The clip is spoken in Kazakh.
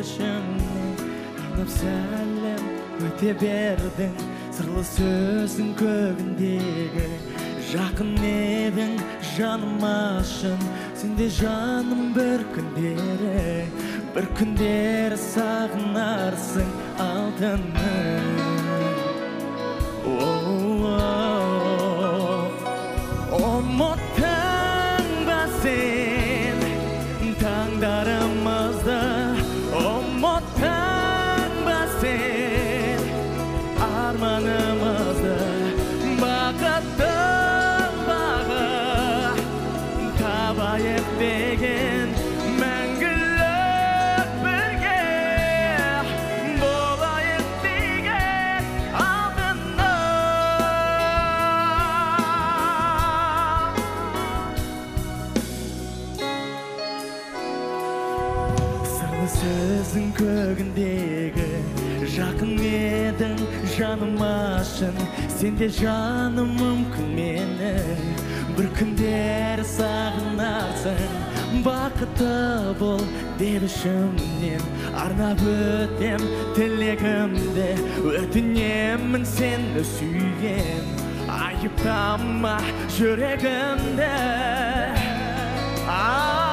ішімнен арнап сәлем өте бердің сырлы сөздің көгіндегі жақын едің жаныма шын сенде жаным бір күндері сағынарсың алтыным ұмыттың ба сен таңдарымызды ұмыттың ба сен арманымызды бақыттың бағы табайық деген мәңгілік бірге болайық деген алтыным сырлы сөздің көгіндегі жақын едің жаныма шын сенде жаным мүмкін мені бір күндері сағынарсың бақытты бол деп ішімнен арнап өтем тілегімді өтінемін сені сүйген айыптама жүрегімді